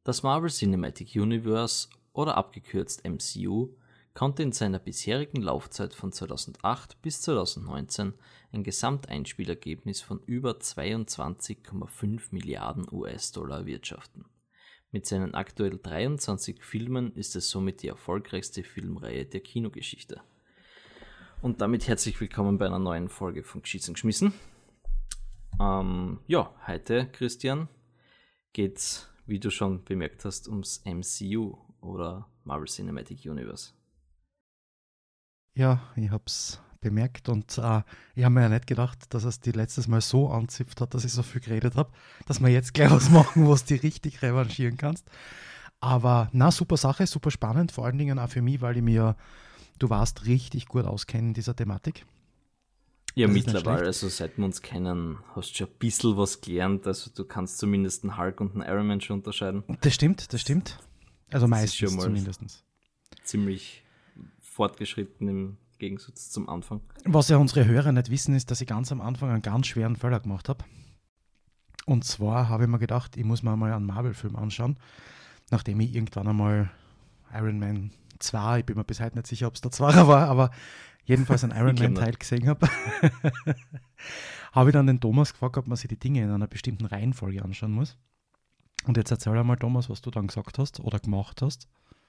Das Marvel Cinematic Universe oder abgekürzt MCU konnte in seiner bisherigen Laufzeit von 2008 bis 2019 ein Gesamteinspielergebnis von über 22,5 Milliarden US-Dollar erwirtschaften. Mit seinen aktuell 23 Filmen ist es somit die erfolgreichste Filmreihe der Kinogeschichte. Und damit herzlich willkommen bei einer neuen Folge von Geschichts und Geschmissen. Heute, Christian, geht's, wie du schon bemerkt hast, ums MCU oder Marvel Cinematic Universe. Ja, ich hab's bemerkt und ich habe mir ja nicht gedacht, dass es die letztes Mal so anzipft hat, dass ich so viel geredet habe, dass wir jetzt gleich was machen, wo du dich richtig revanchieren kannst. Aber super Sache, super spannend, vor allen Dingen auch für mich, weil ich mir, du warst, richtig gut auskennen in dieser Thematik. Ja, mittlerweile, also seit wir uns kennen, hast du schon ein bisschen was gelernt, also du kannst zumindest einen Hulk und einen Iron Man schon unterscheiden. Das stimmt. Also das meistens ist schon mal zumindest. Ziemlich fortgeschritten im Gegensatz zum Anfang. Was ja unsere Hörer nicht wissen, ist, dass ich ganz am Anfang einen ganz schweren Fehler gemacht habe. Und zwar habe ich mir gedacht, ich muss mir mal einen Marvel-Film anschauen, nachdem ich irgendwann einmal Iron Man 2, ich bin mir bis heute nicht sicher, ob es der 2er war, aber jedenfalls einen Iron Man-Teil gesehen habe, habe ich dann den Thomas gefragt, ob man sich die Dinge in einer bestimmten Reihenfolge anschauen muss. Und jetzt erzähl einmal, Thomas, was du dann gesagt hast oder gemacht hast.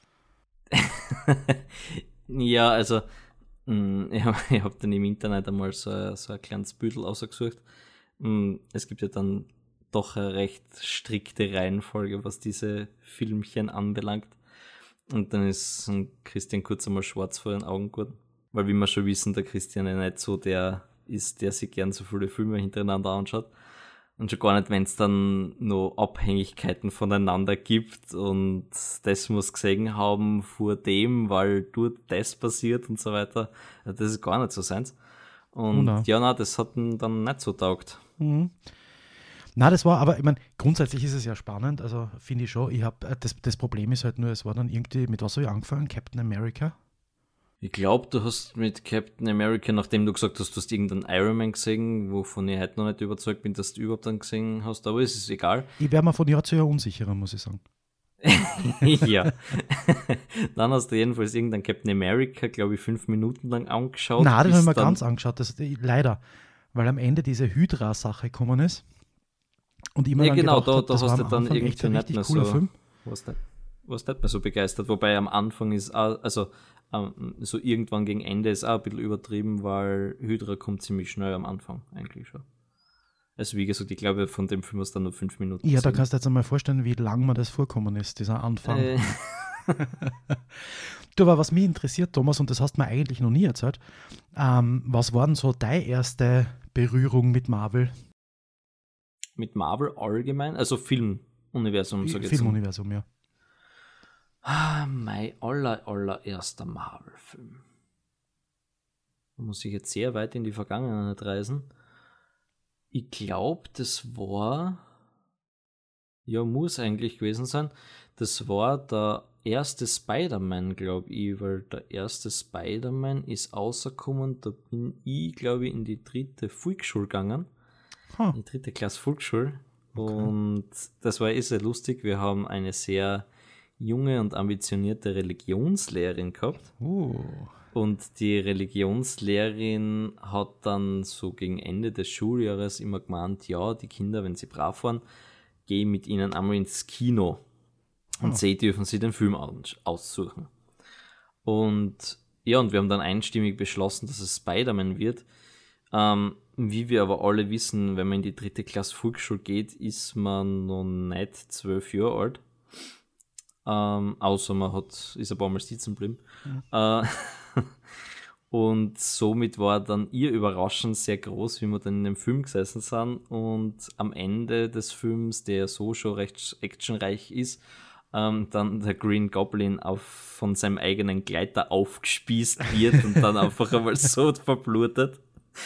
Ja, also ich hab dann im Internet einmal so ein kleines Büdel ausgesucht. Es gibt ja dann doch eine recht strikte Reihenfolge, was diese Filmchen anbelangt. Und dann ist Christian kurz einmal schwarz vor den Augen geworden. Weil wie wir schon wissen, der Christian ja nicht so der ist, der sich gern so viele Filme hintereinander anschaut. Und schon gar nicht, wenn es dann noch Abhängigkeiten voneinander gibt und das muss gesehen haben vor dem, weil dort das passiert und so weiter. Das ist gar nicht so seins. Und das hat ihn dann nicht so taugt. Mhm. Na, das war, aber ich meine, grundsätzlich ist es ja spannend, also finde ich schon. Ich habe das Problem ist halt nur, es war dann irgendwie, mit was habe ich angefangen? Captain America? Ich glaube, du hast mit Captain America, nachdem du gesagt hast, du hast irgendeinen Iron Man gesehen, wovon ich heute noch nicht überzeugt bin, dass du überhaupt dann gesehen hast, aber es ist egal. Ich wäre mir von Jahr zu Jahr unsicherer, muss ich sagen. Ja. Dann hast du jedenfalls irgendeinen Captain America, glaube ich, 5 Minuten lang angeschaut. Nein, das habe ich mir ganz angeschaut, leider, weil am Ende diese Hydra-Sache gekommen ist. Und immer dann genau, gedacht, da hast du dann irgendwie nicht mehr so, Film. Warst nicht mehr so begeistert, wobei am Anfang ist auch, also so irgendwann gegen Ende ist auch ein bisschen übertrieben, weil Hydra kommt ziemlich schnell am Anfang eigentlich schon. Also wie gesagt, ich glaube, von dem Film hast du dann nur 5 Minuten. Ja, da kannst du jetzt einmal vorstellen, wie lang mir das vorkommen ist, dieser Anfang. Du, aber was mich interessiert, Thomas, und das hast du mir eigentlich noch nie erzählt, was war denn so deine erste Berührung mit Marvel? Mit Marvel allgemein? Also Filmuniversum, sag ich jetzt. Filmuniversum, ja. Mein allererster Marvel-Film. Da muss ich jetzt sehr weit in die Vergangenheit reisen. Ich glaube, das war, muss eigentlich gewesen sein, das war der erste Spider-Man, glaube ich, weil der erste Spider-Man ist rausgekommen, da bin ich, glaube ich, in die 3. Volksschule gegangen. In die 3. Klasse Volksschule. Okay. Und das war sehr lustig, wir haben eine sehr junge und ambitionierte Religionslehrerin gehabt. Und die Religionslehrerin hat dann so gegen Ende des Schuljahres immer gemeint, ja, die Kinder, wenn sie brav waren, gehen mit ihnen einmal ins Kino und sie dürfen sie den Film aussuchen. Und wir haben dann einstimmig beschlossen, dass es Spider-Man wird. Wie wir aber alle wissen, wenn man in die 3. Klasse Volksschule geht, ist man noch nicht 12 Jahre alt. Außer man ist ein paar Mal sitzen geblieben. Und somit war dann ihr Überraschen sehr groß, wie wir dann in dem Film gesessen sind. Und am Ende des Films, der so schon recht actionreich ist, dann der Green Goblin von seinem eigenen Gleiter aufgespießt wird und dann einfach einmal so verblutet.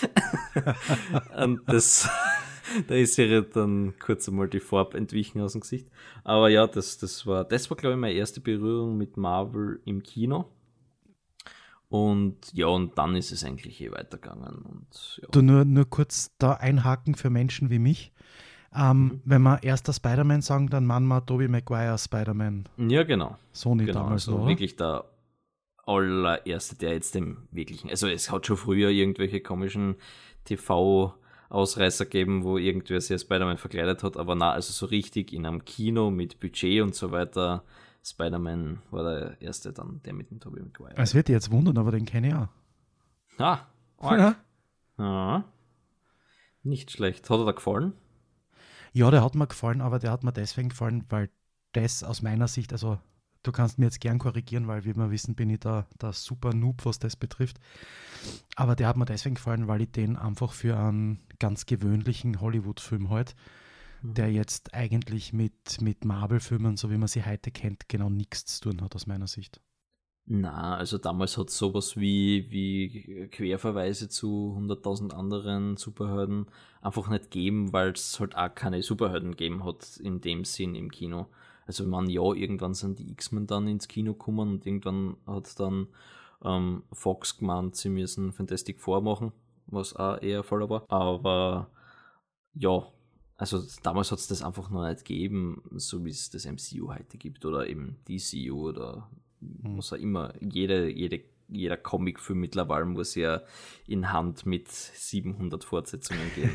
Und da ist ihr dann kurz einmal die Farbe entwichen aus dem Gesicht. Aber ja, das war glaube ich, meine erste Berührung mit Marvel im Kino. Und dann ist es eigentlich weitergegangen. Und, ja. Du, nur kurz da einhaken für Menschen wie mich. Wenn wir erster Spider-Man sagen, dann meinen wir Tobey Maguire Spider-Man. Ja, genau. Sony Genau, damals, also oder? wirklich der allererste, der jetzt dem wirklichen, also es hat schon früher irgendwelche komischen TV-Ausreißer gegeben, wo irgendwer sich als Spider-Man verkleidet hat, aber na, also so richtig in einem Kino mit Budget und so weiter, Spider-Man war der erste dann, der mit dem Tobey Maguire. Es wird dich jetzt wundern, aber den kenne ich auch. Ah, Ja. ja. Nicht schlecht. Hat er da gefallen? Ja, der hat mir gefallen, aber der hat mir deswegen gefallen, weil das aus meiner Sicht, also du kannst mir jetzt gern korrigieren, weil wie wir wissen, bin ich da der super Noob, was das betrifft. Aber der hat mir deswegen gefallen, weil ich den einfach für einen ganz gewöhnlichen Hollywood-Film halt, der jetzt eigentlich mit Marvel-Filmen, so wie man sie heute kennt, genau nichts zu tun hat aus meiner Sicht. Na, also damals hat es sowas wie Querverweise zu 100.000 anderen Superhelden einfach nicht gegeben, weil es halt auch keine Superhelden gegeben hat in dem Sinn im Kino. Also man, ja, irgendwann sind die X-Men dann ins Kino gekommen und irgendwann hat dann Fox gemeint, sie müssen Fantastic Four machen, was auch eher voller war. Aber ja, also damals hat es das einfach noch nicht gegeben, so wie es das MCU heute gibt oder eben DCU oder was auch immer. Jeder Comicfilm mittlerweile muss ja in Hand mit 700 Fortsetzungen gehen.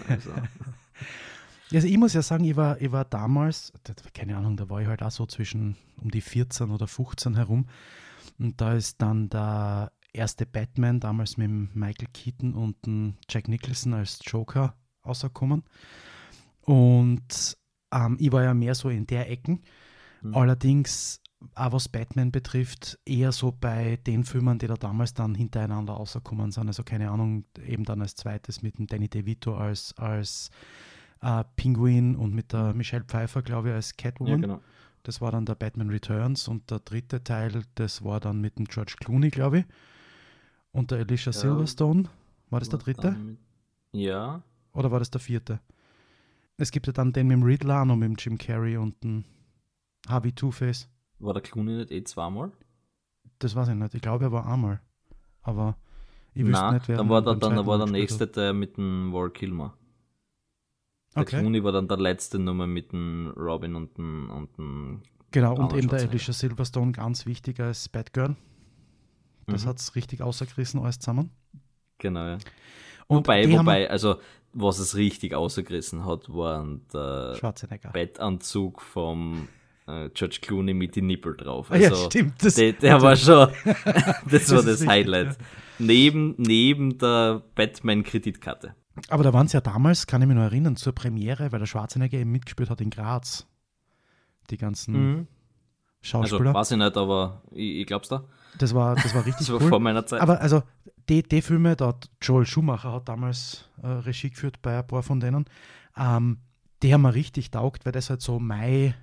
Also ich muss ja sagen, ich war damals, keine Ahnung, da war ich halt auch so zwischen um die 14 oder 15 herum. Und da ist dann der erste Batman, damals mit dem Michael Keaton und dem Jack Nicholson als Joker rausgekommen. Und ich war ja mehr so in der Ecken. Allerdings, auch was Batman betrifft, eher so bei den Filmen, die da damals dann hintereinander rausgekommen sind. Also keine Ahnung, eben dann als zweites mit dem Danny DeVito als Penguin und mit der Michelle Pfeiffer, glaube ich, als Catwoman. Ja, genau. Das war dann der Batman Returns und der dritte Teil, das war dann mit dem George Clooney, glaube ich. Und der Alicia Silverstone. War das der dritte? Ja. Oder war das der vierte? Es gibt ja dann den mit dem Riddler und mit dem Jim Carrey und dem Harvey Two-Face. War der Clooney nicht zweimal? Das weiß ich nicht. Ich glaube, er war einmal. Aber ich wüsste nicht, wer dann war der nächste der mit dem Val Kilmer. Der Clooney war dann der letzte Nummer mit dem Robin und dem genau, und eben der Alicia Silverstone, ganz wichtig als Batgirl. Das hat es richtig außergerissen, alles zusammen. Genau, ja. Wobei, also was es richtig außergerissen hat, war der Bettanzug vom George Clooney mit den Nippel drauf. Also, ja, stimmt. Der war schon, das war das Highlight. Ja. Neben der Batman-Kreditkarte. Aber da waren es ja damals, kann ich mich noch erinnern, zur Premiere, weil der Schwarzenegger eben mitgespielt hat in Graz. Die ganzen Schauspieler. Also, weiß ich nicht, aber ich glaub's da. Das war richtig das war cool. Vor meiner Zeit. Aber also, die Filme, da hat Joel Schumacher hat damals Regie geführt bei ein paar von denen, die haben mir richtig taugt, weil das halt so meine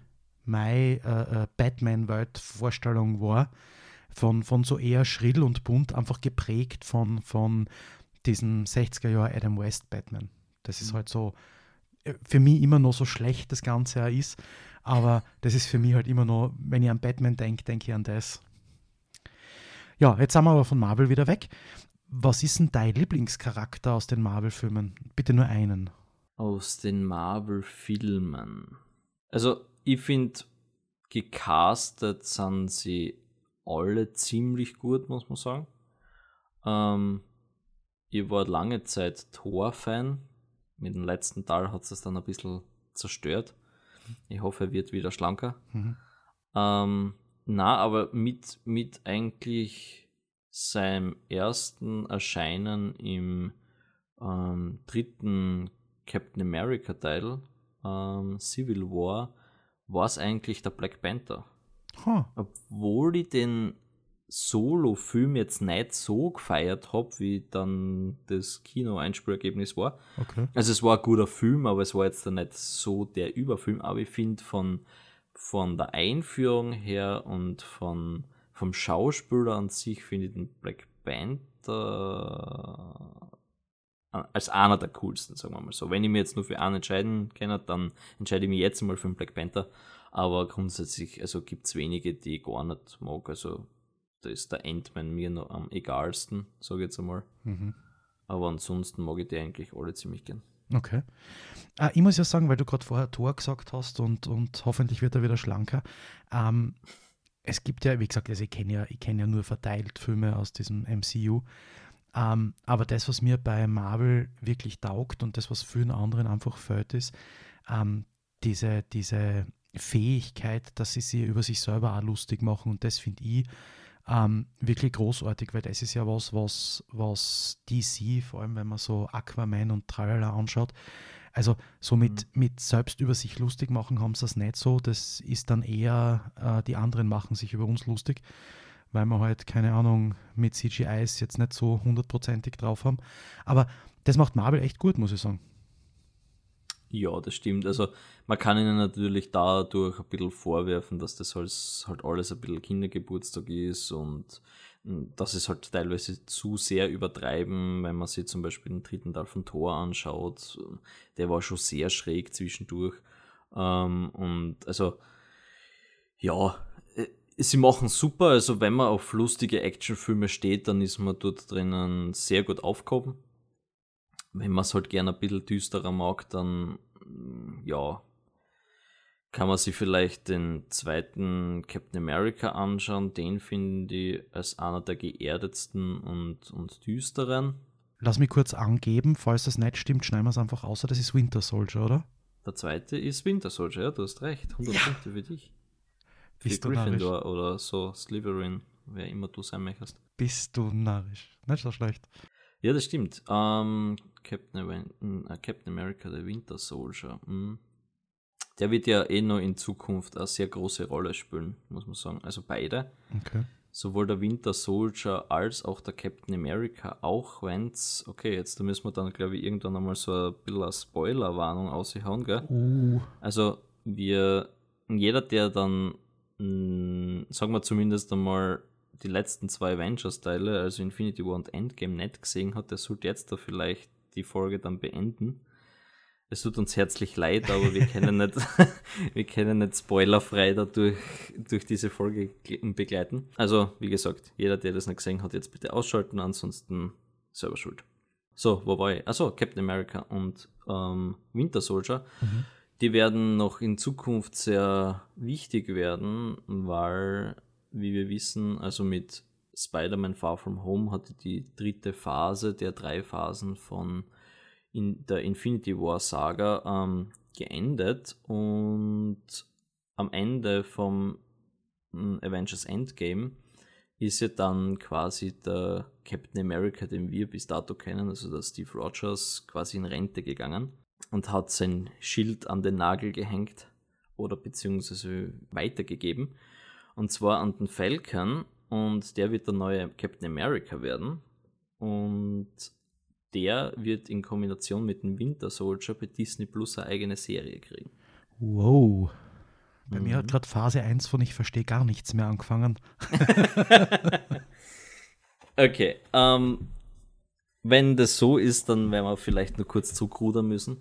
Batman-Welt-Vorstellung war, von so eher schrill und bunt, einfach geprägt von diesem 60er-Jahr Adam West Batman. Das ist halt so, für mich immer noch so schlecht das Ganze auch ist, aber das ist für mich halt immer noch, wenn ich an Batman denke, denke ich an das. Ja, jetzt sind wir aber von Marvel wieder weg. Was ist denn dein Lieblingscharakter aus den Marvel-Filmen? Bitte nur einen. Aus den Marvel-Filmen? Also, ich finde, gecastet sind sie alle ziemlich gut, muss man sagen. Ich war lange Zeit Thor-Fan. Mit dem letzten Teil hat es dann ein bisschen zerstört. Ich hoffe, er wird wieder schlanker. Aber mit eigentlich seinem ersten Erscheinen im dritten Captain America Teil, Civil War, war es eigentlich der Black Panther. Obwohl ich den Solo-Film jetzt nicht so gefeiert habe, wie dann das Kino-Einspielergebnis war. Okay. Also es war ein guter Film, aber es war jetzt dann nicht so der Überfilm. Aber ich finde von der Einführung her und vom Schauspieler an sich finde ich den Black Panther als einer der coolsten, sagen wir mal so. Wenn ich mir jetzt nur für einen entscheiden kann, dann entscheide ich mich jetzt mal für den Black Panther. Aber grundsätzlich, also gibt es wenige, die ich gar nicht mag. Also da ist der Ant-Man mir noch am egalsten, sage ich jetzt einmal. Aber ansonsten mag ich die eigentlich alle ziemlich gern. Okay. Ich muss ja sagen, weil du gerade vorher Thor gesagt hast und hoffentlich wird er wieder schlanker. Es gibt ja, wie gesagt, also ich kenn ja nur verteilt Filme aus diesem MCU. Aber das, was mir bei Marvel wirklich taugt und das, was vielen anderen einfach fehlt, ist diese Fähigkeit, dass sie über sich selber auch lustig machen. Und das finde ich wirklich großartig, weil das ist ja was DC, vor allem wenn man so Aquaman und Tralala anschaut, also so mit selbst über sich lustig machen haben sie es nicht so. Das ist dann eher, die anderen machen sich über uns lustig, weil wir halt, keine Ahnung, mit CGIs jetzt nicht so 100%ig drauf haben. Aber das macht Marvel echt gut, muss ich sagen. Ja, das stimmt. Also man kann ihnen natürlich dadurch ein bisschen vorwerfen, dass das halt alles ein bisschen Kindergeburtstag ist und dass es halt teilweise zu sehr übertreiben, wenn man sich zum Beispiel den dritten Teil von Thor anschaut. Der war schon sehr schräg zwischendurch. Und also, ja, sie machen super. Also wenn man auf lustige Actionfilme steht, dann ist man dort drinnen sehr gut aufgehoben. Wenn man es halt gerne ein bisschen düsterer mag, dann ja, kann man sich vielleicht den zweiten Captain America anschauen. Den finde ich als einer der geerdetsten und düsteren. Lass mich kurz angeben, falls das nicht stimmt, schneiden wir es einfach aus. Das ist Winter Soldier, oder? Der zweite ist Winter Soldier, ja, du hast recht. 100 Punkte für dich. Für Bist du Gryffindor narrisch? oder so Slytherin, wer immer du sein möchtest. Bist du narrisch? Nicht so schlecht. Ja, das stimmt. Captain America, der Winter Soldier. Der wird ja noch in Zukunft eine sehr große Rolle spielen, muss man sagen. Also beide. Okay. Sowohl der Winter Soldier als auch der Captain America. Auch wenn's, okay, jetzt da müssen wir dann, glaube ich, irgendwann einmal so ein bisschen eine Spoilerwarnung aushauen, gell? Also jeder, der dann, sagen wir zumindest einmal, die letzten zwei Avengers-Teile, also Infinity War und Endgame, nicht gesehen hat, der sollte jetzt da vielleicht die Folge dann beenden. Es tut uns herzlich leid, aber wir können nicht spoilerfrei dadurch durch diese Folge begleiten. Also, wie gesagt, jeder, der das nicht gesehen hat, jetzt bitte ausschalten, ansonsten selber schuld. So, wo war ich? Achso, Captain America und Winter Soldier. Die werden noch in Zukunft sehr wichtig werden, weil, wie wir wissen, also mit Spider-Man Far From Home hatte die dritte Phase der 3 Phasen von in der Infinity War Saga geendet und am Ende vom Avengers Endgame ist ja dann quasi der Captain America, den wir bis dato kennen, also der Steve Rogers, quasi in Rente gegangen und hat sein Schild an den Nagel gehängt oder beziehungsweise weitergegeben, und zwar an den Falcon, und der wird der neue Captain America werden und der wird in Kombination mit dem Winter Soldier bei Disney Plus eine eigene Serie kriegen. Wow. Bei mir hat gerade Phase 1 von Ich verstehe gar nichts mehr angefangen. Okay, wenn das so ist, dann werden wir vielleicht nur kurz zurückrudern müssen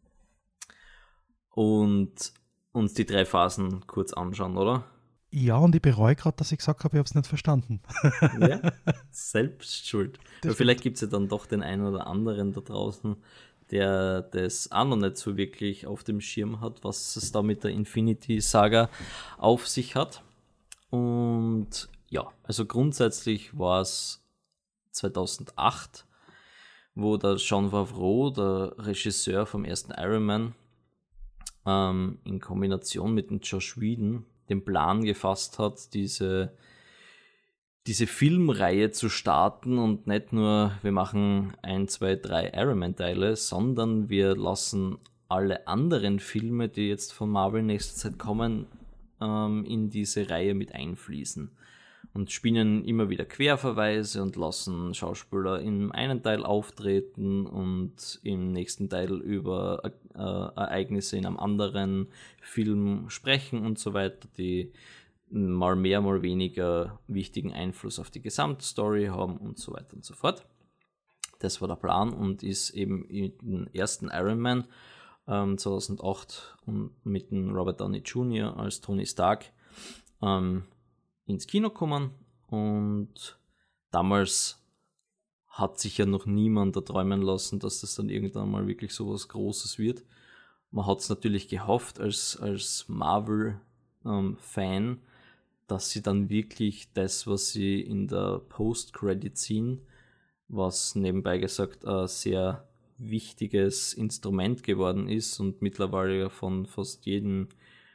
und uns die 3 Phasen kurz anschauen, oder? Ja, und ich bereue gerade, dass ich gesagt habe, ich habe es nicht verstanden. Ja, selbst schuld. Weil vielleicht gibt es ja dann doch den einen oder anderen da draußen, der das auch noch nicht so wirklich auf dem Schirm hat, was es da mit der Infinity Saga auf sich hat. Und ja, also grundsätzlich war es 2008, wo der Jon Favreau, der Regisseur vom ersten Iron Man, in Kombination mit dem Joss Whedon den Plan gefasst hat, diese Filmreihe zu starten und nicht nur, wir machen 1, 2, 3 Iron Man Teile, sondern wir lassen alle anderen Filme, die jetzt von Marvel in nächster Zeit kommen, in diese Reihe mit einfließen. Und spinnen immer wieder Querverweise und lassen Schauspieler im einen Teil auftreten und im nächsten Teil über Ereignisse in einem anderen Film sprechen und so weiter, die mal mehr, mal weniger wichtigen Einfluss auf die Gesamtstory haben und so weiter und so fort. Das war der Plan und ist eben im ersten Iron Man 2008 und mit dem Robert Downey Jr. als Tony Stark ins Kino gekommen, und damals hat sich ja noch niemand erträumen lassen, dass das dann irgendwann mal wirklich so was Großes wird. Man hat es natürlich gehofft als Marvel-Fan, dass sie dann wirklich das, was sie in der Post-Credit-Scene, was nebenbei gesagt ein sehr wichtiges Instrument geworden ist und mittlerweile von fast jedem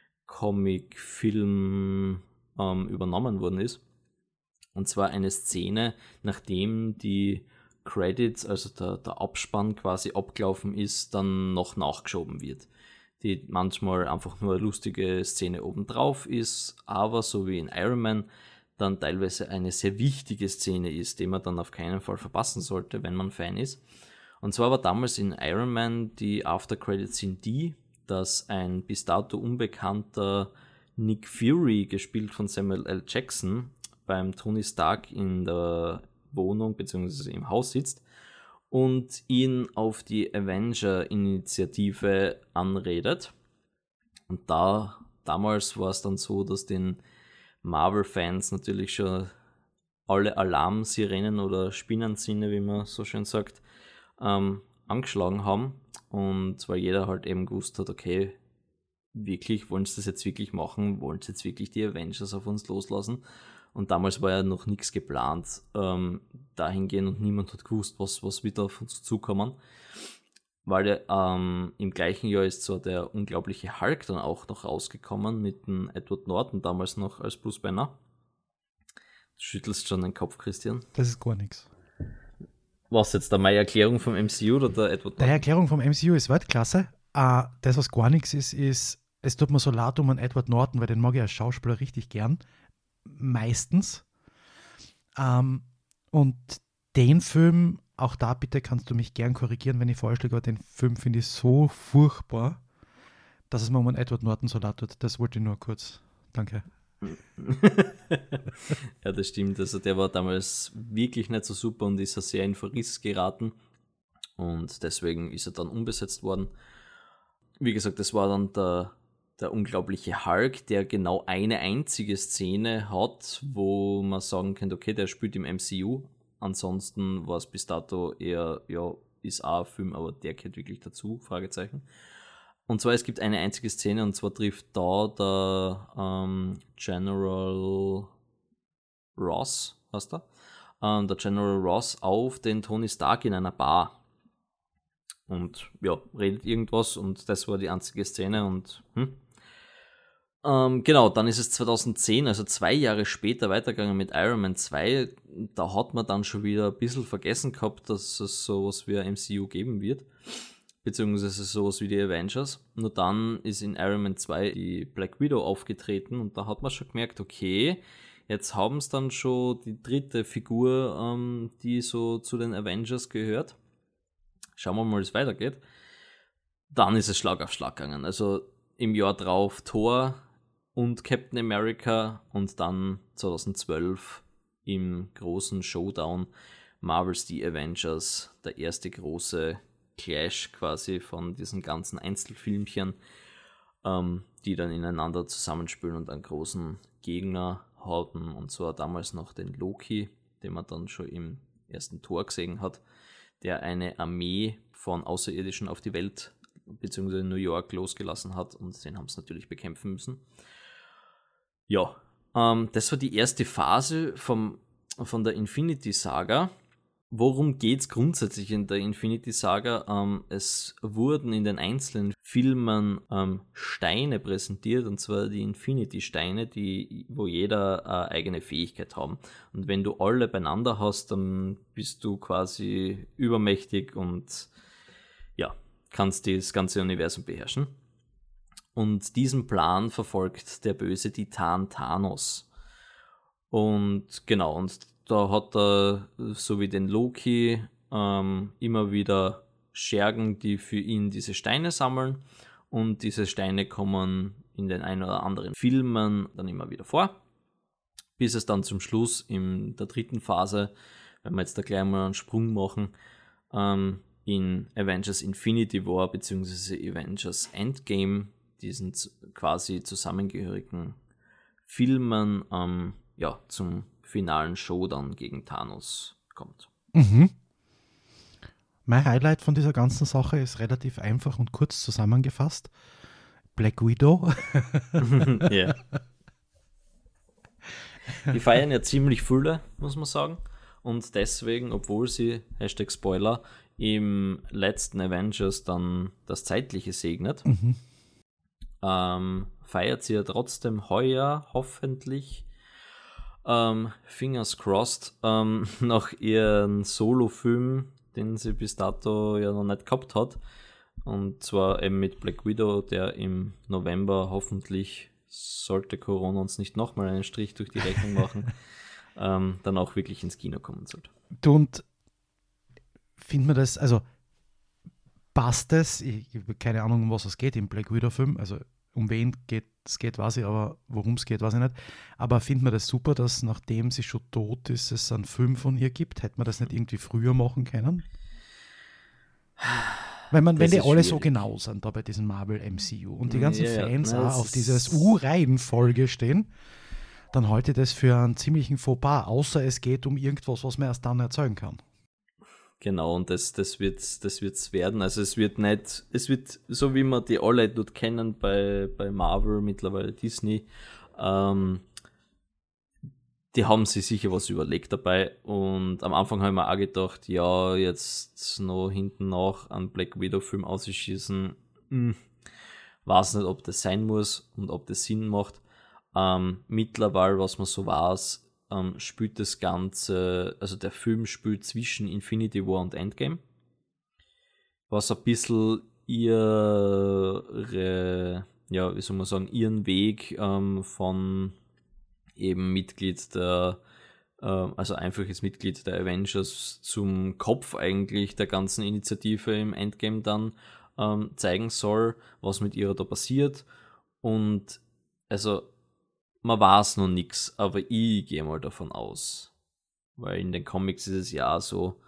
Comic-Film übernommen worden ist. Und zwar eine Szene, nachdem die Credits, also der Abspann quasi abgelaufen ist, dann noch nachgeschoben wird. Die manchmal einfach nur eine lustige Szene obendrauf ist, aber so wie in Iron Man dann teilweise eine sehr wichtige Szene ist, die man dann auf keinen Fall verpassen sollte, wenn man Fan ist. Und zwar war damals in Iron Man die After-Credit-Scene die, dass ein bis dato unbekannter Nick Fury, gespielt von Samuel L. Jackson, beim Tony Stark in der Wohnung bzw. im Haus sitzt und ihn auf die Avenger-Initiative anredet. Und damals war es dann so, dass den Marvel-Fans natürlich schon alle Alarmsirenen oder Spinnensinne, wie man so schön sagt, angeschlagen haben. Und weil jeder halt eben gewusst hat, okay, wirklich, wollen sie das jetzt wirklich machen? Wollen sie jetzt wirklich die Avengers auf uns loslassen? Und damals war ja noch nichts geplant dahingehend und niemand hat gewusst, was wird auf uns zukommen. Weil im gleichen Jahr ist zwar der unglaubliche Hulk dann auch noch rausgekommen mit dem Edward Norton damals noch als Bruce Banner. Du schüttelst schon den Kopf, Christian. Das ist gar nichts. Was jetzt da meine Erklärung vom MCU oder der Edward Norton? Die Erklärung vom MCU ist Weltklasse. Das, was gar nichts ist, es tut mir so leid um einen Edward Norton, weil den mag ich als Schauspieler richtig gern. Meistens. Und den Film, auch da bitte kannst du mich gern korrigieren, wenn ich falsch liege, aber den Film finde ich so furchtbar, dass es mir um einen Edward Norton so leid tut. Das wollte ich nur kurz. Danke. Ja, das stimmt. Also der war damals wirklich nicht so super und ist sehr in Verriss geraten. Und deswegen ist er dann umbesetzt worden. Wie gesagt, das war dann der unglaubliche Hulk, der genau eine einzige Szene hat, wo man sagen könnte, okay, der spielt im MCU. Ansonsten war es bis dato eher, ja, ist auch ein Film, aber der gehört wirklich dazu, Fragezeichen. Und zwar, es gibt eine einzige Szene, und zwar trifft da der General Ross, heißt er, der General Ross auf den Tony Stark in einer Bar. Und ja, redet irgendwas und das war die einzige Szene und genau, dann ist es 2010, also 2 Jahre später weitergegangen mit Iron Man 2. Da hat man dann schon wieder ein bisschen vergessen gehabt, dass es sowas wie ein MCU geben wird, beziehungsweise sowas wie die Avengers. Nur dann ist in Iron Man 2 die Black Widow aufgetreten und da hat man schon gemerkt, okay, jetzt haben es dann schon die dritte Figur, die so zu den Avengers gehört. Schauen wir mal, wie es weitergeht. Dann ist es Schlag auf Schlag gegangen. Also im Jahr drauf Thor und Captain America und dann 2012 im großen Showdown Marvel's The Avengers, der erste große Clash quasi von diesen ganzen Einzelfilmchen, die dann ineinander zusammenspielen und einen großen Gegner hatten, und zwar damals noch den Loki, den man dann schon im ersten Tor gesehen hat, der eine Armee von Außerirdischen auf die Welt bzw. New York losgelassen hat, und den haben sie natürlich bekämpfen müssen. Ja, das war die erste Phase von der Infinity Saga. Worum geht es grundsätzlich in der Infinity Saga? Es wurden in den einzelnen Filmen Steine präsentiert, und zwar die Infinity-Steine, wo jeder eine eigene Fähigkeit haben. Und wenn du alle beieinander hast, dann bist du quasi übermächtig und ja, kannst das ganze Universum beherrschen. Und diesen Plan verfolgt der böse Titan Thanos. Und genau, und da hat er, so wie den Loki, immer wieder Schergen, die für ihn diese Steine sammeln. Und diese Steine kommen in den ein oder anderen Filmen dann immer wieder vor. Bis es dann zum Schluss in der dritten Phase, wenn wir jetzt da gleich mal einen Sprung machen, in Avengers Infinity War bzw. Avengers Endgame, diesen quasi zusammengehörigen Filmen, zum finalen Showdown gegen Thanos kommt. Mhm. Mein Highlight von dieser ganzen Sache ist relativ einfach und kurz zusammengefasst. Black Widow. Ja. Die feiern ja ziemlich viele, muss man sagen. Und deswegen, obwohl sie, Hashtag Spoiler, im letzten Avengers dann das Zeitliche segnet, feiert sie ja trotzdem heuer hoffentlich, fingers crossed, noch ihren Solo-Film, den sie bis dato ja noch nicht gehabt hat. Und zwar eben mit Black Widow, der im November hoffentlich, sollte Corona uns nicht nochmal einen Strich durch die Rechnung machen, dann auch wirklich ins Kino kommen sollte. Und findet man das, also passt es, ich habe keine Ahnung, um was es geht im Black Widow-Film, also um wen es geht, weiß ich, aber worum es geht, weiß ich nicht. Aber findet man das super, dass nachdem sie schon tot ist, es einen Film von ihr gibt? Hätte man das nicht irgendwie früher machen können? Wenn die alle so genau sind da bei diesem Marvel MCU und die ganzen Fans auch auf dieses U-Reihenfolge stehen, dann halte ich das für einen ziemlichen Fauxpas, außer es geht um irgendwas, was man erst dann erzeugen kann. Genau, und das wird's werden. Also es wird, so wie wir die alle dort kennen bei Marvel, mittlerweile Disney, die haben sich sicher was überlegt dabei. Und am Anfang haben wir auch gedacht, ja, jetzt noch hinten nach einen Black Widow-Film ausschießen, weiß nicht, ob das sein muss und ob das Sinn macht. Mittlerweile, was man so weiß, spielt das Ganze, also der Film spielt zwischen Infinity War und Endgame, was ein bisschen ihren Weg von eben Mitglied also einfaches Mitglied der Avengers zum Kopf eigentlich der ganzen Initiative im Endgame dann zeigen soll, was mit ihr da passiert. Und also man weiß noch nichts, aber ich gehe mal davon aus, weil in den Comics ist es ja so,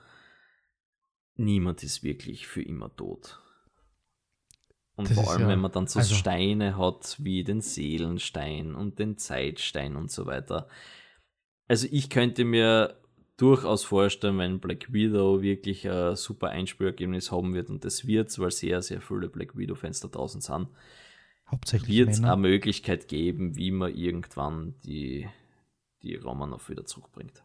niemand ist wirklich für immer tot. Und das vor allem, wenn man dann so Steine hat wie den Seelenstein und den Zeitstein und so weiter. Also ich könnte mir durchaus vorstellen, wenn Black Widow wirklich ein super Einspielergebnis haben wird, und das wird's, weil sehr, sehr viele Black Widow-Fans da draußen sind, wird es eine Möglichkeit geben, wie man irgendwann die Romanoff wieder zurückbringt.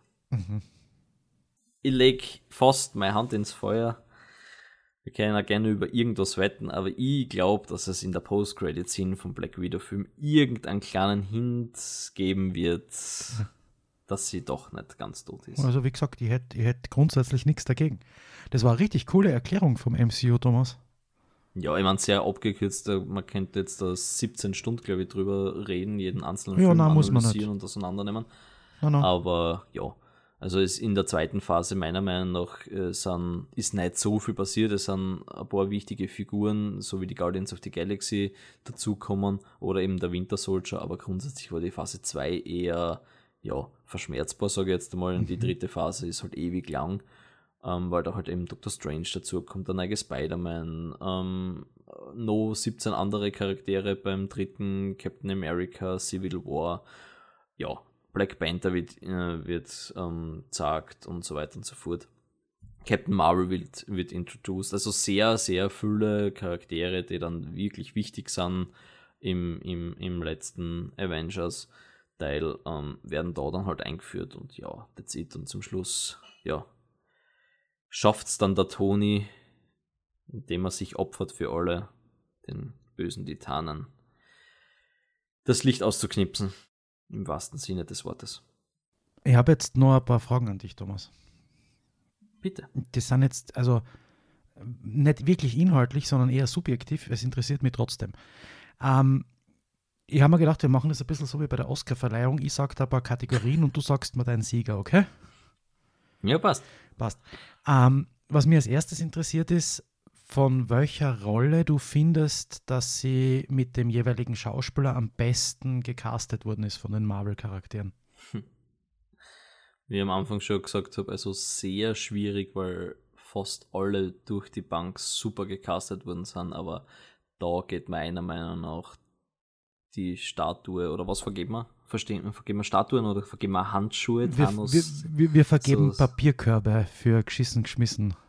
Ich lege fast meine Hand ins Feuer. Wir können auch gerne über irgendwas wetten, aber ich glaube, dass es in der Post-Credit-Scene vom Black Widow-Film irgendeinen kleinen Hint geben wird, dass sie doch nicht ganz tot ist. Also wie gesagt, ich hätte grundsätzlich nichts dagegen. Das war eine richtig coole Erklärung vom MCU, Thomas. Ja, ich meine, sehr abgekürzt, man könnte jetzt da 17 Stunden, glaube ich, drüber reden, jeden einzelnen Film analysieren und auseinandernehmen. Aber ja, also ist in der zweiten Phase meiner Meinung nach ist nicht so viel passiert. Es sind ein paar wichtige Figuren, so wie die Guardians of the Galaxy dazukommen oder eben der Winter Soldier, aber grundsätzlich war die Phase 2 eher verschmerzbar, sage ich jetzt einmal, und die dritte Phase ist halt ewig lang. Weil da halt eben Doctor Strange dazu kommt, der neue Spider-Man, noch 17 andere Charaktere beim dritten, Captain America, Civil War, ja, Black Panther wird gesagt und so weiter und so fort. Captain Marvel wird introduced, also sehr, sehr viele Charaktere, die dann wirklich wichtig sind im letzten Avengers-Teil, werden da dann halt eingeführt und ja, that's it. Und zum Schluss, ja, schafft es dann der Tony, indem er sich opfert für alle, den bösen Titanen, das Licht auszuknipsen, im wahrsten Sinne des Wortes. Ich habe jetzt noch ein paar Fragen an dich, Thomas. Bitte. Das sind jetzt also nicht wirklich inhaltlich, sondern eher subjektiv. Es interessiert mich trotzdem. Ich habe mir gedacht, wir machen das ein bisschen so wie bei der Oscar-Verleihung. Ich sage da ein paar Kategorien und du sagst mir deinen Sieger, okay? Ja, passt. Was mir als erstes interessiert ist, von welcher Rolle du findest, dass sie mit dem jeweiligen Schauspieler am besten gecastet worden ist von den Marvel-Charakteren. Wie ich am Anfang schon gesagt habe, also sehr schwierig, weil fast alle durch die Bank super gecastet worden sind, aber da geht meiner Meinung nach die Statue, oder was vergeben wir? Vergeben wir Statuen oder vergeben wir Handschuhe? Wir vergeben so Papierkörbe für geschissen geschmissen.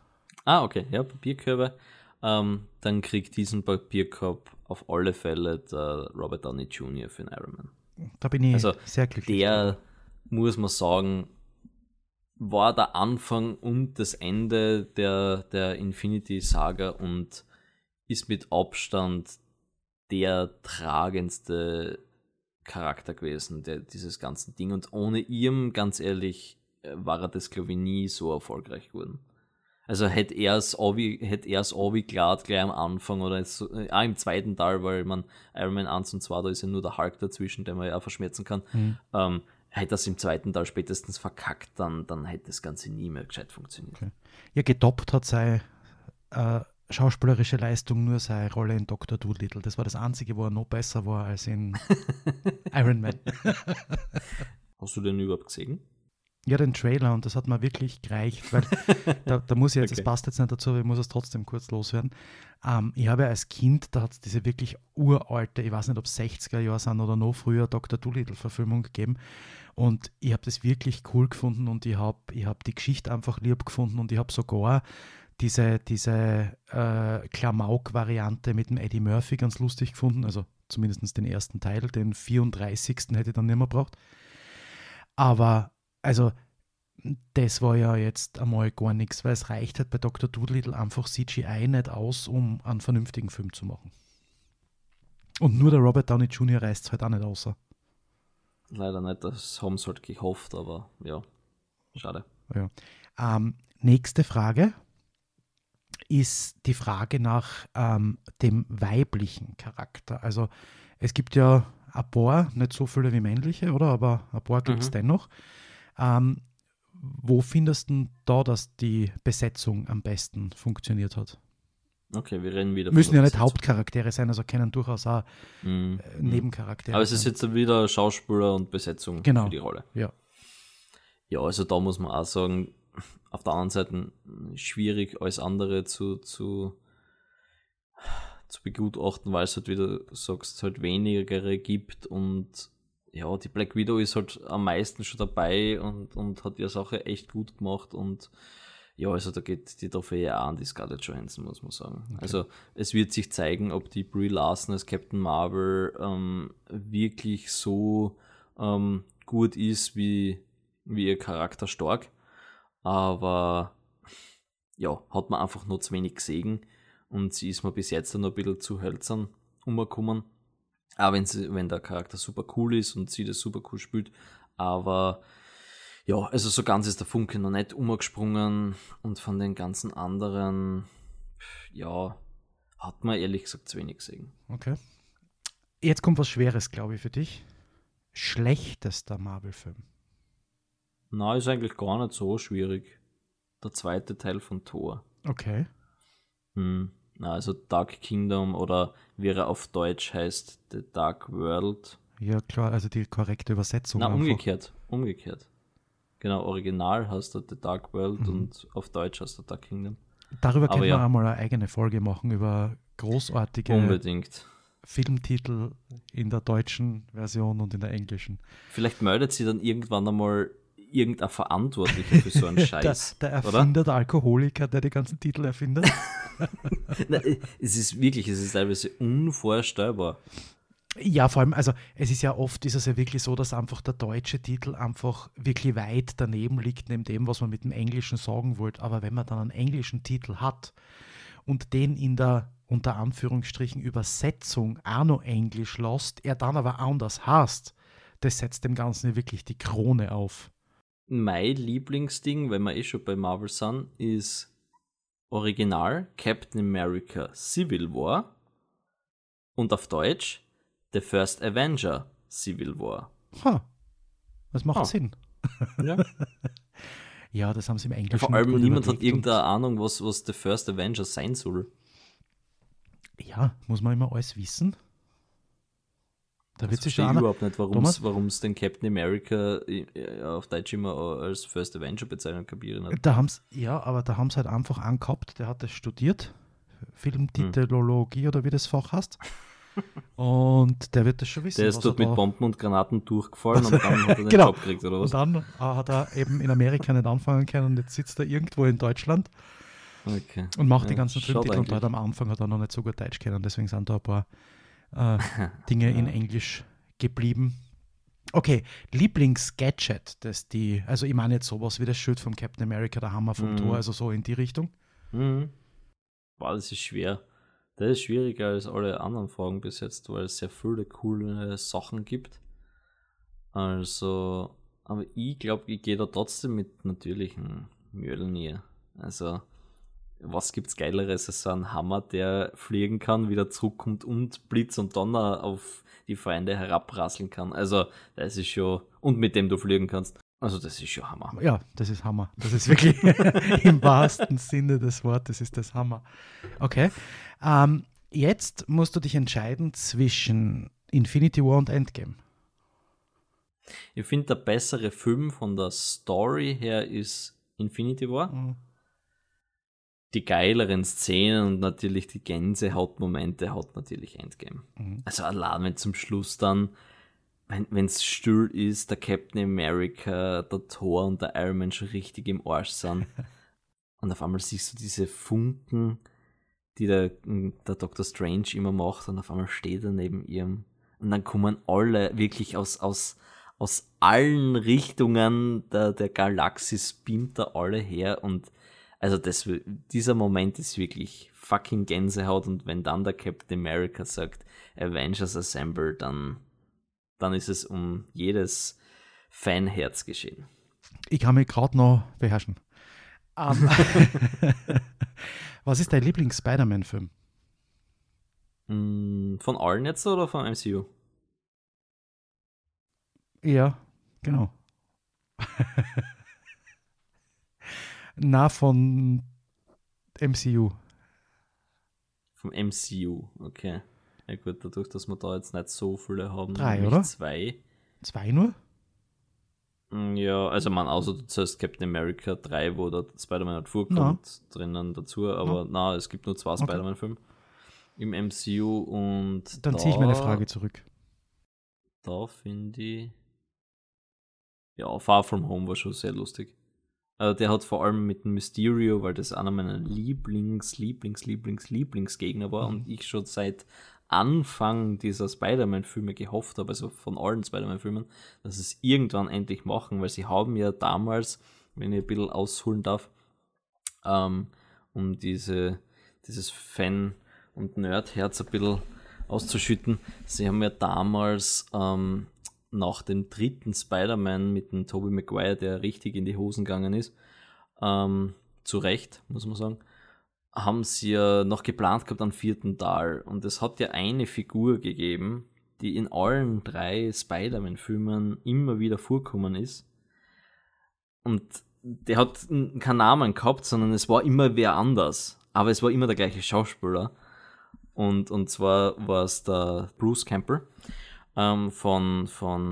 Okay, ja, Papierkörbe. Dann kriegt diesen Papierkorb auf alle Fälle der Robert Downey Jr. für den Iron Man. Da bin ich sehr glücklich. Der, muss man sagen, war der Anfang und das Ende der Infinity-Saga und ist mit Abstand der tragendste Charakter gewesen, dieses ganzen Ding. Und ohne ihm, ganz ehrlich, war er das, glaube ich, nie so erfolgreich geworden. Also hätte er es gleich am Anfang oder im zweiten Teil, weil man Iron Man 1 und 2, da ist ja nur der Hulk dazwischen, den man ja auch verschmerzen kann. Hätte das im zweiten Teil spätestens verkackt, dann hätte das Ganze nie mehr gescheit funktioniert. Okay. Ja, getoppt hat seine schauspielerische Leistung nur seine Rolle in Dr. Dolittle. Das war das Einzige, wo er noch besser war als in Iron Man. Hast du den überhaupt gesehen? Ja, den Trailer, und das hat mir wirklich gereicht, weil da muss ich jetzt, das passt jetzt nicht dazu, aber ich muss es trotzdem kurz loswerden. Ich habe ja als Kind, da hat es diese wirklich uralte, ich weiß nicht, ob es 60er Jahre sind oder noch früher, Dr. Dolittle-Verfilmung gegeben, und ich habe das wirklich cool gefunden und ich hab die Geschichte einfach lieb gefunden und ich habe sogar diese Klamauk-Variante mit dem Eddie Murphy ganz lustig gefunden, also zumindest den ersten Teil, den 34. hätte ich dann nicht mehr gebraucht. Aber also, das war ja jetzt einmal gar nichts, weil es reicht halt bei Dr. Dolittle einfach CGI nicht aus, um einen vernünftigen Film zu machen. Und nur der Robert Downey Jr. reißt es halt auch nicht aus. Leider nicht, das haben sie halt gehofft, aber ja, schade. Ja. Nächste Frage ist die Frage nach dem weiblichen Charakter. Also es gibt ja ein paar, nicht so viele wie männliche, oder? Aber ein paar gibt es dennoch. Wo findest du da, dass die Besetzung am besten funktioniert hat? Okay, wir reden wieder. Müssen ja nicht Hauptcharaktere sein, also können durchaus auch Nebencharaktere sein. Aber es ist jetzt wieder Schauspieler und Besetzung für die Rolle. Ja. Ja, also da muss man auch sagen, auf der anderen Seite schwierig, alles andere zu begutachten, weil es halt, wie du sagst, halt wenigere gibt und ja, die Black Widow ist halt am meisten schon dabei und hat ihre Sache echt gut gemacht und ja, also da geht die Trophäe auch an die Scarlett Johansson, muss man sagen. Okay. Also es wird sich zeigen, ob die Brie Larson als Captain Marvel wirklich so gut ist, wie ihr Charakter stark, aber ja, hat man einfach nur zu wenig gesehen und sie ist mir bis jetzt noch ein bisschen zu hölzern umgekommen. Auch wenn der Charakter super cool ist und sie das super cool spielt, aber ja, also so ganz ist der Funke noch nicht umgesprungen und von den ganzen anderen, ja, hat man ehrlich gesagt zu wenig gesehen. Okay. Jetzt kommt was Schweres, glaube ich, für dich. Schlechtester Marvel-Film? Na, ist eigentlich gar nicht so schwierig. Der zweite Teil von Thor. Okay. Na, also Dark Kingdom oder wie er auf Deutsch heißt, The Dark World. Ja, klar, also die korrekte Übersetzung. Na, umgekehrt. Genau, original heißt er The Dark World und auf Deutsch heißt er Dark Kingdom. Darüber können wir einmal eine eigene Folge machen, über großartige Filmtitel in der deutschen Version und in der englischen. Vielleicht meldet sie dann irgendwann einmal irgendein Verantwortlicher für so einen Scheiß. Der Erfinder, der Alkoholiker, der die ganzen Titel erfindet. Nein, es ist teilweise unvorstellbar. Ja, vor allem, also es ist ja wirklich so, dass einfach der deutsche Titel einfach wirklich weit daneben liegt, neben dem, was man mit dem Englischen sagen wollte. Aber wenn man dann einen englischen Titel hat und den in der unter Anführungsstrichen Übersetzung auch noch Englisch lässt, er dann aber anders heißt, das setzt dem Ganzen wirklich die Krone auf. Mein Lieblingsding, wenn wir schon bei Marvel sind, ist Original Captain America Civil War und auf Deutsch The First Avenger Civil War. Das macht Sinn. Ja. Ja, das haben sie im Englischen. Vor allem niemand hat irgendeine Ahnung, was The First Avenger sein soll. Ja, muss man immer alles wissen. Da wird ich verstehe überhaupt nicht, warum es den Captain America auf Deutsch immer als First Avenger bezeichnet kapieren hat. Da haben sie halt einfach angehabt, der hat das studiert, Filmtitelologie oder wie das Fach heißt. Und der wird das schon wissen. Der ist dort mit Bomben und Granaten durchgefallen und dann hat er den Job gekriegt, oder was? Und dann hat er eben in Amerika nicht anfangen können und jetzt sitzt er irgendwo in Deutschland Okay. Und macht die Ja, ganzen schaut Filmtitel und eigentlich. dort am Anfang hat er noch nicht so gut Deutsch kennen, deswegen sind da ein paar Dinge in Ja. Englisch geblieben. Okay, Lieblings-Gadget, also ich meine jetzt sowas wie das Schild vom Captain America, der Hammer vom Thor, also so in die Richtung. Mhm. Boah, das ist schwer. Das ist schwieriger als alle anderen Fragen bis jetzt, weil es sehr viele coole Sachen gibt. Also, aber ich glaube, ich gehe da trotzdem mit natürlichen Mjölnir. Also, was gibt's Geileres als so ein Hammer, der fliegen kann, wieder zurückkommt und Blitz und Donner auf die Feinde herabrasseln kann. Also, das ist schon, und mit dem du fliegen kannst. Also, das ist schon Hammer. Ja, das ist Hammer. Das ist wirklich im wahrsten Sinne des Wortes ist das Hammer. Okay, jetzt musst du dich entscheiden zwischen Infinity War und Endgame. Ich finde, der bessere Film von der Story her ist Infinity War. Mhm. Die geileren Szenen und natürlich die Gänsehautmomente hat natürlich Endgame. Mhm. Also allein wenn zum Schluss dann, wenn es still ist, der Captain America, der Thor und der Iron Man schon richtig im Arsch sind und auf einmal siehst du diese Funken, die der Doctor Strange immer macht und auf einmal steht er neben ihm und dann kommen alle wirklich aus allen Richtungen der Galaxis, beamt er alle her und also dieser Moment ist wirklich fucking Gänsehaut und wenn dann der Captain America sagt Avengers Assemble, dann ist es um jedes Fanherz geschehen. Ich kann mich gerade noch beherrschen. Was ist dein Lieblings-Spider-Man-Film? Von allen jetzt oder vom MCU? Ja, genau. Na, von MCU. Vom MCU, okay. Ja gut, dadurch, dass wir da jetzt nicht so viele haben, 3, nämlich oder? 2. 2 nur? Ja, also man, außer du zählst Captain America 3, wo der Spider-Man halt vorkommt, drinnen dazu, aber na, es gibt nur 2 Okay. Spider-Man-Filme im MCU und Dann ziehe ich meine Frage zurück. Da finde ich, ja, Far From Home war schon sehr lustig. Also der hat vor allem mit dem Mysterio, weil das einer meiner Lieblingsgegner war und ich schon seit Anfang dieser Spider-Man-Filme gehofft habe, also von allen Spider-Man-Filmen, dass es irgendwann endlich machen, weil sie haben ja damals, wenn ich ein bisschen ausholen darf, um dieses Fan- und Nerd-Herz ein bisschen auszuschütten, sie haben ja damals nach dem dritten Spider-Man mit dem Tobey Maguire, der richtig in die Hosen gegangen ist, zu Recht, muss man sagen, haben sie ja noch geplant gehabt einen 4. Teil. Und es hat ja eine Figur gegeben, die in allen 3 Spider-Man-Filmen immer wieder vorkommen ist. Und der hat keinen Namen gehabt, sondern es war immer wer anders. Aber es war immer der gleiche Schauspieler. Und zwar war es der Bruce Campbell von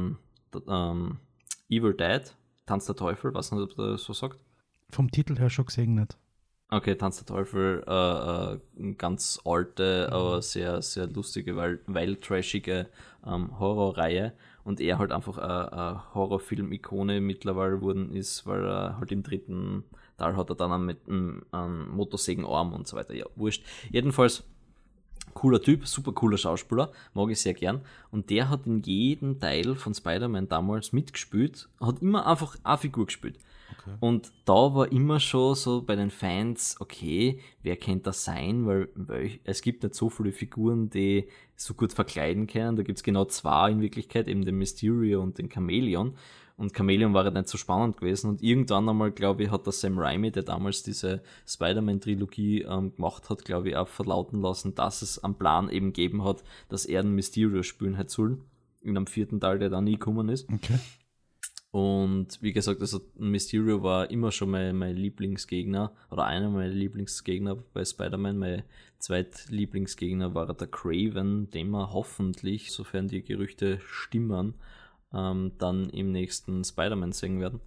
Evil Dead, Tanz der Teufel, weiß nicht, ob der das so sagt. Vom Titel her schon gesehen nicht. Okay, Tanz der Teufel, ganz alte, aber sehr, sehr lustige, weil trashige Horrorreihe und er halt einfach eine Horrorfilm-Ikone mittlerweile geworden ist, weil er halt im 3. Teil hat er dann mit einem Motorsägenarm und so weiter, ja, wurscht. Jedenfalls cooler Typ, super cooler Schauspieler, mag ich sehr gern. Und der hat in jedem Teil von Spider-Man damals mitgespielt, hat immer einfach eine Figur gespielt. Okay. Und da war immer schon so bei den Fans, okay, wer könnte das sein? Weil es gibt nicht so viele Figuren, die so gut verkleiden können. Da gibt es genau 2 in Wirklichkeit, eben den Mysterio und den Chameleon. Und Chameleon war halt nicht so spannend gewesen. Und irgendwann einmal, glaube ich, hat der Sam Raimi, der damals diese Spider-Man-Trilogie gemacht hat, glaube ich, auch verlauten lassen, dass es einen Plan eben gegeben hat, dass er einen Mysterio spielen hat sollen. In einem 4. Teil, der da nie gekommen ist. Okay. Und wie gesagt, also Mysterio war immer schon mein Lieblingsgegner oder einer meiner Lieblingsgegner bei Spider-Man. Mein zweitlieblingsgegner war der Kraven, den wir hoffentlich, sofern die Gerüchte stimmen, dann im nächsten Spider-Man sehen werden.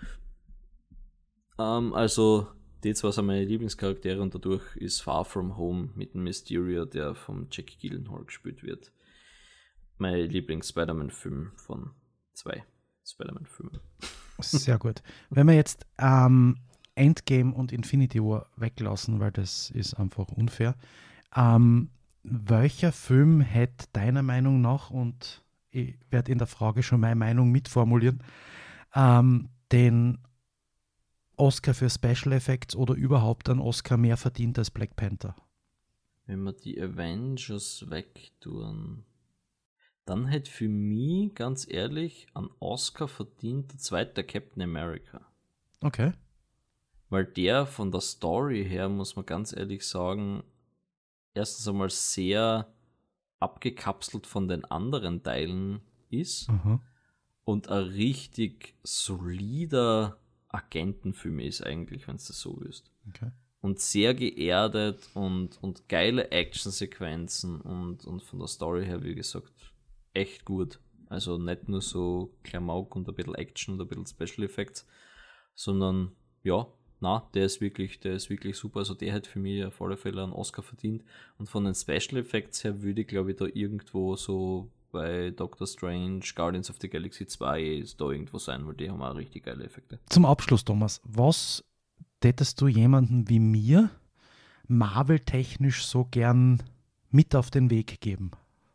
Also die 2 sind meine Lieblingscharaktere und dadurch ist Far From Home mit dem Mysterio, der vom Jack Gyllenhaal gespielt wird, mein Lieblings-Spider-Man-Film von 2 Spider-Man-Filmen. Sehr gut. Wenn wir jetzt Endgame und Infinity War weglassen, weil das ist einfach unfair. Welcher Film hätte deiner Meinung nach, und ich werde in der Frage schon meine Meinung mitformulieren, den Oscar für Special Effects oder überhaupt einen Oscar mehr verdient als Black Panther? Wenn wir die Avengers wegtun, dann hätte für mich, ganz ehrlich, einen Oscar verdient der zweite Captain America. Okay. Weil der von der Story her, muss man ganz ehrlich sagen, erstens einmal sehr abgekapselt von den anderen Teilen ist und ein richtig solider Agentenfilm ist eigentlich, wenn du das so willst. Okay. Und sehr geerdet und geile Actionsequenzen und von der Story her, wie gesagt, echt gut. Also nicht nur so Klamauk und ein bisschen Action und ein bisschen Special Effects, sondern ja, der ist wirklich super. Also der hat für mich auf alle Fälle einen Oscar verdient. Und von den Special Effects her würde ich, glaube ich, da irgendwo so bei Doctor Strange, Guardians of the Galaxy 2 ist da irgendwo sein, weil die haben auch richtig geile Effekte. Zum Abschluss, Thomas, was tätest du jemanden wie mir Marvel-technisch so gern mit auf den Weg geben?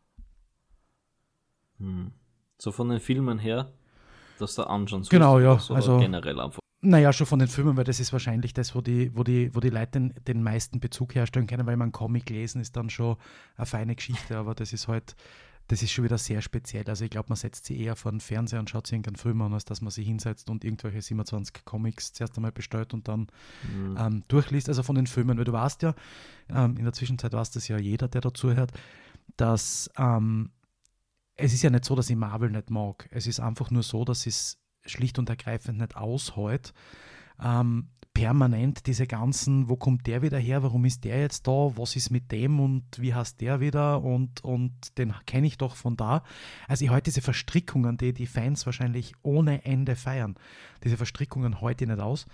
So von den Filmen her, dass da anschauen sollst. Genau, ja. Also generell einfach. Naja, schon von den Filmen, weil das ist wahrscheinlich das, wo die Leute den meisten Bezug herstellen können, weil man Comic lesen ist dann schon eine feine Geschichte, aber das ist schon wieder sehr speziell. Also ich glaube, man setzt sich eher vor den Fernseher und schaut sich irgendeinen Film an, als dass man sich hinsetzt und irgendwelche 27 Comics zuerst einmal bestellt und dann durchliest. Also von den Filmen, weil du weißt ja, in der Zwischenzeit weiß das ja jeder, der dazu hört, dass es ist ja nicht so, dass ich Marvel nicht mag. Es ist einfach nur so, dass es schlicht und ergreifend nicht aushält. Permanent diese ganzen, wo kommt der wieder her, warum ist der jetzt da, was ist mit dem und wie heißt der wieder und den kenne ich doch von da. Also ich halte diese Verstrickungen, die Fans wahrscheinlich ohne Ende feiern, diese Verstrickungen halte ich nicht aus.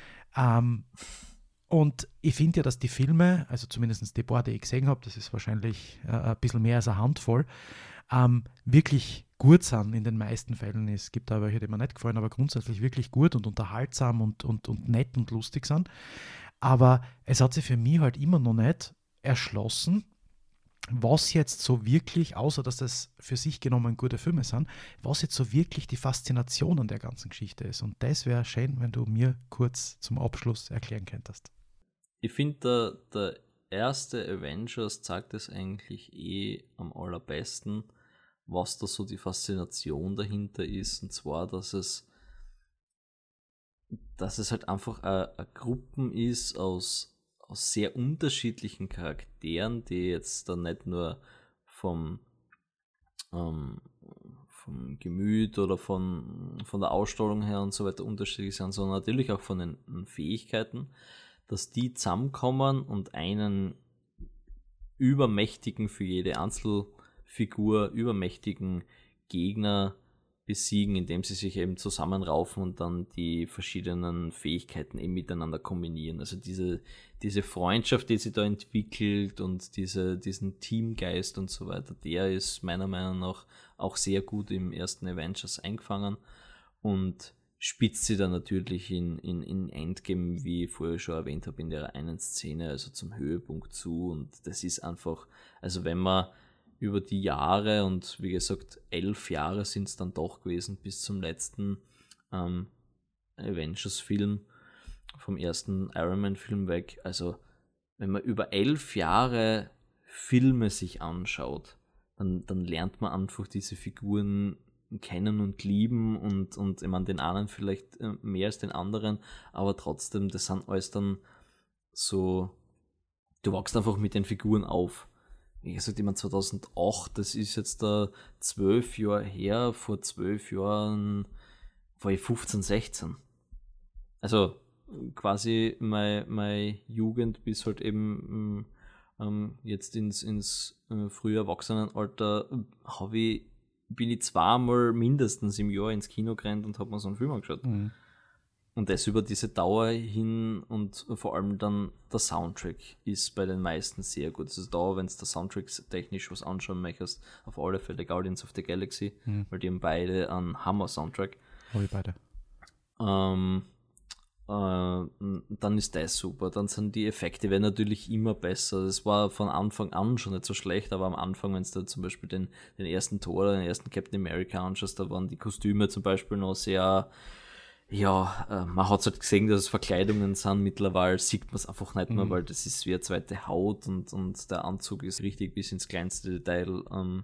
Und ich finde ja, dass die Filme, also zumindest die paar, die ich gesehen habe, das ist wahrscheinlich ein bisschen mehr als eine Handvoll, wirklich gut sind in den meisten Fällen. Es gibt da welche, die mir nicht gefallen, aber grundsätzlich wirklich gut und unterhaltsam und nett und lustig sind. Aber es hat sich für mich halt immer noch nicht erschlossen, was jetzt so wirklich, außer dass das für sich genommen gute Filme sind, was jetzt so wirklich die Faszination an der ganzen Geschichte ist. Und das wäre schön, wenn du mir kurz zum Abschluss erklären könntest. Ich finde, der erste Avengers zeigt es eigentlich am allerbesten, was da so die Faszination dahinter ist, und zwar, dass es halt einfach eine Gruppen ist aus sehr unterschiedlichen Charakteren, die jetzt dann nicht nur vom Gemüt oder von der Ausstrahlung her und so weiter unterschiedlich sind, sondern natürlich auch von den Fähigkeiten, dass die zusammenkommen und einen übermächtigen, für jede Einzelfigur übermächtigen Gegner besiegen, indem sie sich eben zusammenraufen und dann die verschiedenen Fähigkeiten eben miteinander kombinieren. Also diese Freundschaft, die sich da entwickelt und diesen Teamgeist und so weiter, der ist meiner Meinung nach auch sehr gut im ersten Avengers eingefangen und spitzt sie dann natürlich in Endgame, wie ich vorher schon erwähnt habe, in der einen Szene, also zum Höhepunkt zu, und das ist einfach, also wenn man über die Jahre, und wie gesagt 11 Jahre sind es dann doch gewesen bis zum letzten Avengers-Film, vom ersten Iron Man-Film weg, also wenn man über 11 Jahre Filme sich anschaut, dann lernt man einfach diese Figuren kennen und lieben und ich meine, den einen vielleicht mehr als den anderen, aber trotzdem, das sind alles dann so, du wachst einfach mit den Figuren auf. Wie gesagt, ich meine 2008, das ist jetzt da 12 Jahre her, vor 12 Jahren war ich 15, 16. Also quasi meine Jugend bis halt eben jetzt ins frühe Erwachsenenalter bin ich zweimal mindestens im Jahr ins Kino gerannt und habe mir so einen Film angeschaut. Mhm. Und das über diese Dauer hin, und vor allem dann der Soundtrack ist bei den meisten sehr gut. Also da, wenn du der Soundtrack technisch was anschauen möchtest, auf alle Fälle Guardians of the Galaxy, weil die haben beide einen Hammer-Soundtrack. Habe ich beide. dann ist das super. Dann sind die Effekte werden natürlich immer besser. Das war von Anfang an schon nicht so schlecht, aber am Anfang, wenn du zum Beispiel den ersten Thor oder den ersten Captain America anschaust, da waren die Kostüme zum Beispiel noch sehr, man hat halt gesehen, dass es Verkleidungen sind. Mittlerweile sieht man es einfach nicht mehr, weil das ist wie eine zweite Haut und der Anzug ist richtig bis ins kleinste Detail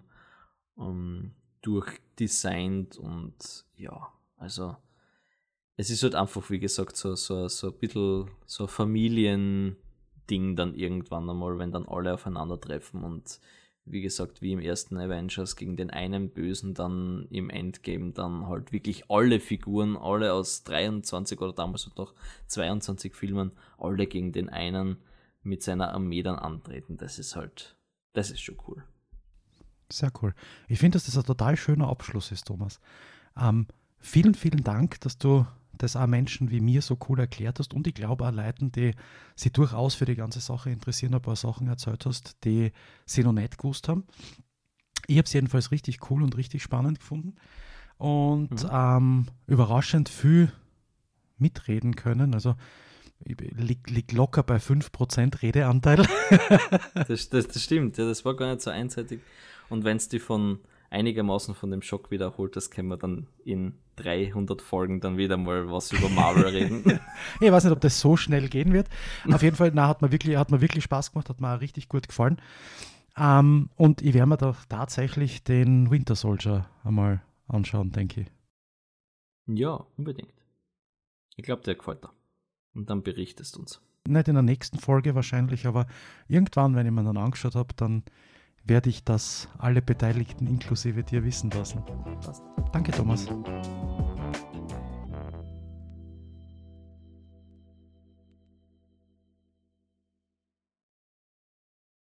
durchdesignt und ja, also es ist halt einfach, wie gesagt, so ein bisschen so ein Familiending dann irgendwann einmal, wenn dann alle aufeinandertreffen und wie gesagt, wie im ersten Avengers gegen den einen Bösen, dann im Endgame dann halt wirklich alle Figuren, alle aus 23 oder damals noch 22 Filmen, alle gegen den einen mit seiner Armee dann antreten. Das ist schon cool. Sehr cool. Ich finde, dass das ein total schöner Abschluss ist, Thomas. Vielen, vielen Dank, dass du das auch Menschen wie mir so cool erklärt hast und ich glaube auch Leuten, die sich durchaus für die ganze Sache interessieren, ein paar Sachen erzählt hast, die sie noch nicht gewusst haben. Ich habe es jedenfalls richtig cool und richtig spannend gefunden und überraschend viel mitreden können. Also ich lieg locker bei 5% Redeanteil. Das stimmt, ja, das war gar nicht so einseitig. Und wenn es die einigermaßen von dem Schock wiederholt, das können wir dann in 300 Folgen dann wieder mal was über Marvel reden. Ich weiß nicht, ob das so schnell gehen wird. Auf jeden Fall, hat mir wirklich Spaß gemacht, hat mir auch richtig gut gefallen. Und ich werde mir da tatsächlich den Winter Soldier einmal anschauen, denke ich. Ja, unbedingt. Ich glaube, der gefällt dir. Und dann berichtest du uns. Nicht in der nächsten Folge wahrscheinlich, aber irgendwann, wenn ich mir dann angeschaut habe, dann werde ich das alle Beteiligten inklusive dir wissen lassen. Passt. Danke, Thomas.